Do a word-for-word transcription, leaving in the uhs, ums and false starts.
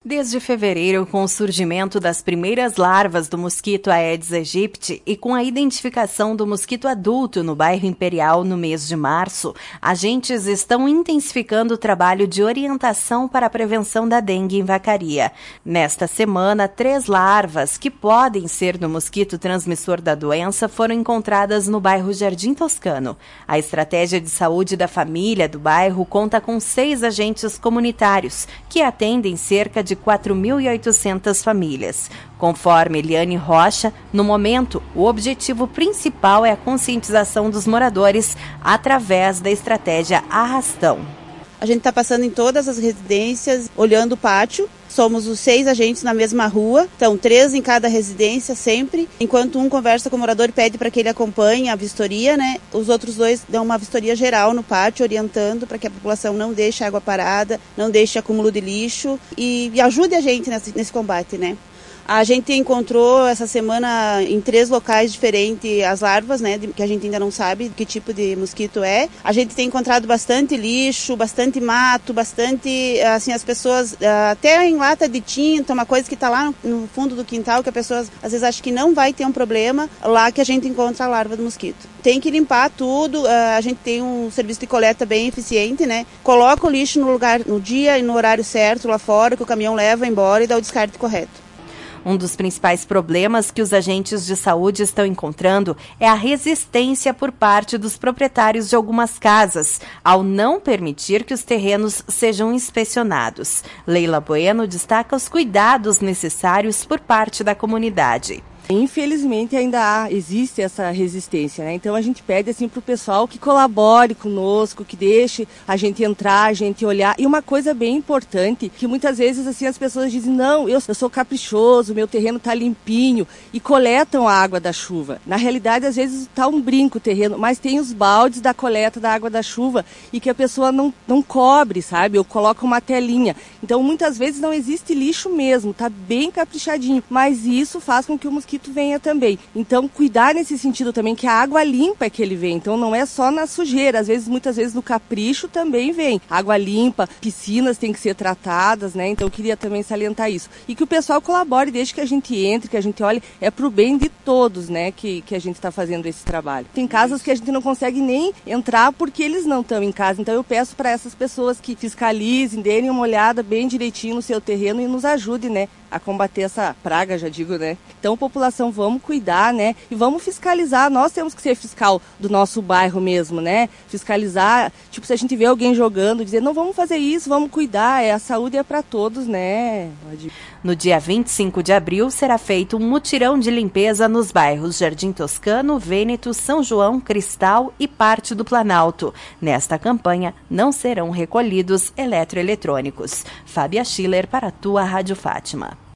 Desde fevereiro, com o surgimento das primeiras larvas do mosquito Aedes aegypti e com a identificação do mosquito adulto no bairro Imperial no mês de março, agentes estão intensificando o trabalho de orientação para a prevenção da dengue em vacaria. Nesta semana, três larvas, que podem ser do mosquito transmissor da doença, foram encontradas no bairro Jardim Toscano. A estratégia de saúde da família do bairro conta com seis agentes comunitários, que atendem cerca de de quatro mil e oitocentas famílias. Conforme Eliane Rocha, no momento, o objetivo principal é a conscientização dos moradores através da estratégia Arrastão. A gente está passando em todas as residências, olhando o pátio. Somos os seis agentes na mesma rua, então três em cada residência sempre. Enquanto um conversa com o morador e pede para que ele acompanhe a vistoria, né? Os outros dois dão uma vistoria geral no pátio, orientando para que a população não deixe água parada, não deixe acúmulo de lixo e, e ajude a gente nesse, nesse combate, né? A gente encontrou essa semana em três locais diferentes as larvas, né, que a gente ainda não sabe que tipo de mosquito é. A gente tem encontrado bastante lixo, bastante mato, bastante, assim, as pessoas, até em lata de tinta, uma coisa que está lá no fundo do quintal, que as pessoas às vezes acham que não vai ter um problema, lá que a gente encontra a larva do mosquito. Tem que limpar tudo, a gente tem um serviço de coleta bem eficiente, né, coloca o lixo no lugar, no dia e no horário certo lá fora, que o caminhão leva embora e dá o descarte correto. Um dos principais problemas que os agentes de saúde estão encontrando é a resistência por parte dos proprietários de algumas casas, ao não permitir que os terrenos sejam inspecionados. Leila Bueno destaca os cuidados necessários por parte da comunidade. Infelizmente ainda há, existe essa resistência, né? Então a gente pede assim para o pessoal que colabore conosco, que deixe a gente entrar, a gente olhar. E uma coisa bem importante, que muitas vezes assim as pessoas dizem, não, eu, eu sou caprichoso, meu terreno está limpinho, e coletam a água da chuva. Na realidade, às vezes está um brinco o terreno, mas tem os baldes da coleta da água da chuva e que a pessoa não, não cobre, sabe? Ou coloca uma telinha. Então muitas vezes não existe lixo mesmo, está bem caprichadinho, mas isso faz com que o mosquito venha também. Então, cuidar nesse sentido também, que a água limpa é que ele vem. Então, não é só na sujeira. Às vezes, muitas vezes, no capricho também vem. Água limpa, piscinas têm que ser tratadas, né? Então, eu queria também salientar isso. E que o pessoal colabore, desde que a gente entre, que a gente olhe, é pro bem de todos, né? Que, que a gente está fazendo esse trabalho. Tem casas que a gente não consegue nem entrar porque eles não estão em casa. Então, eu peço para essas pessoas que fiscalizem, deem uma olhada bem direitinho no seu terreno e nos ajudem, né? A combater essa praga, já digo, né? Então, população, vamos cuidar, né? E vamos fiscalizar. Nós temos que ser fiscal do nosso bairro mesmo, né? Fiscalizar, tipo, se a gente vê alguém jogando, dizer, não, vamos fazer isso, vamos cuidar. É, a saúde é para todos, né? No dia vinte e cinco de abril, será feito um mutirão de limpeza nos bairros Jardim Toscano, Vêneto, São João, Cristal e parte do Planalto. Nesta campanha, não serão recolhidos eletroeletrônicos. Fábia Schiller para a tua Rádio Fátima.